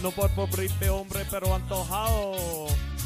No por pobre hombre, pero antojado.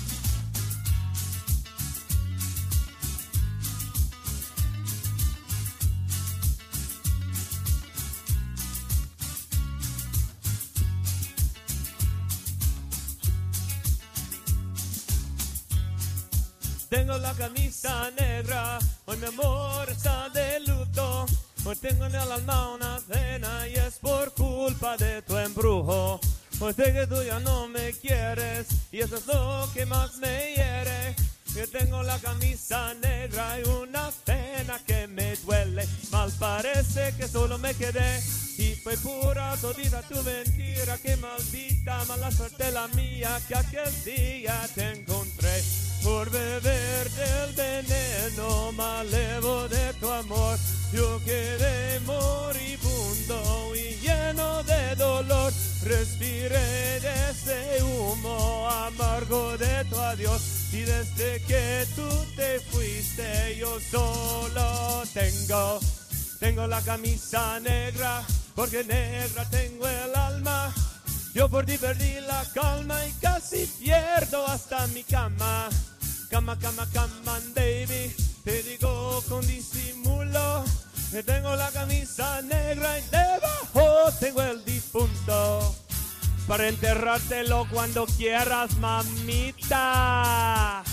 Tengo la camisa negra, hoy mi amor está de luto. Hoy tengo en el alma una pena y es por culpa de tu embrujo. Hoy sé que tú ya no me quieres y eso es lo que más me hiere. Yo tengo la camisa negra y una pena que me duele. Mal parece que solo me quedé y fue pura todita tu mentira. Que maldita mala suerte la mía que aquel día te encontré. Por beber del veneno malevo de tu amor, yo quedé moribundo y lleno de dolor. Respiré de ese humo amargo de tu adiós y desde que tú te fuiste yo solo tengo la camisa negra, porque negra tengo el alma. Yo por ti perdí la calma y casi pierdo hasta mi cama. Cama, cama, cama, baby, te digo con disimulo. Que tengo la camisa negra y debajo tengo el difunto. Para enterrártelo cuando quieras, mamita.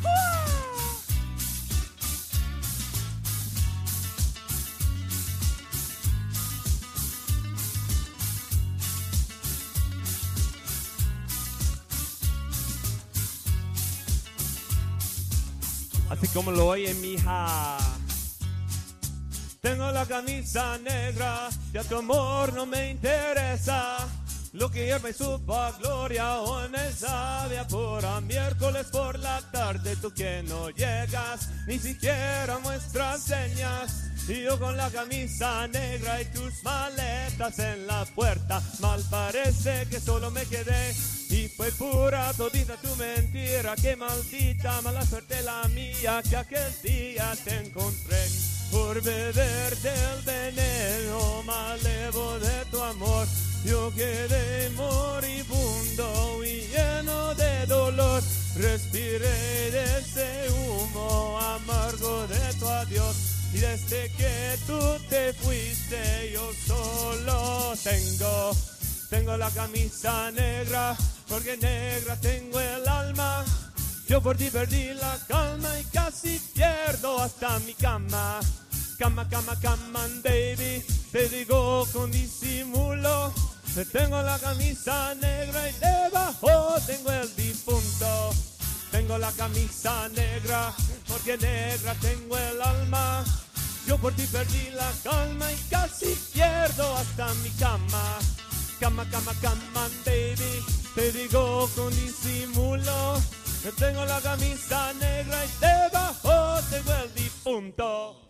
Así como lo oye, mija. Tengo la camisa negra, ya tu amor no me interesa. Lo que ayer me supo a gloria, hoy me sabe a pura. Miércoles por la tarde, tú que no llegas, ni siquiera muestras señas. Y yo con la camisa negra y tus maletas en la puerta. Mal parece que solo me quedé y fue pura todita tu mentira. Que maldita mala suerte la mía que aquel día te encontré. Por beber del veneno malevo de tu amor, yo quedé moribundo y lleno de dolor. Respiré de ese humo amargo de tu adiós y desde que tú te fuiste yo solo tengo la camisa negra, porque negra tengo el alma. Yo por ti perdí la calma y casi pierdo hasta mi cama. Cama, cama, cama, baby, te digo con disimulo. Tengo la camisa negra y debajo tengo el difunto. Tengo la camisa negra, porque negra tengo el alma. Yo por ti perdí la calma y casi pierdo hasta mi cama. Cama, cama, cama, baby, te digo con disimulo. Tengo la camisa negra y debajo tengo el difunto.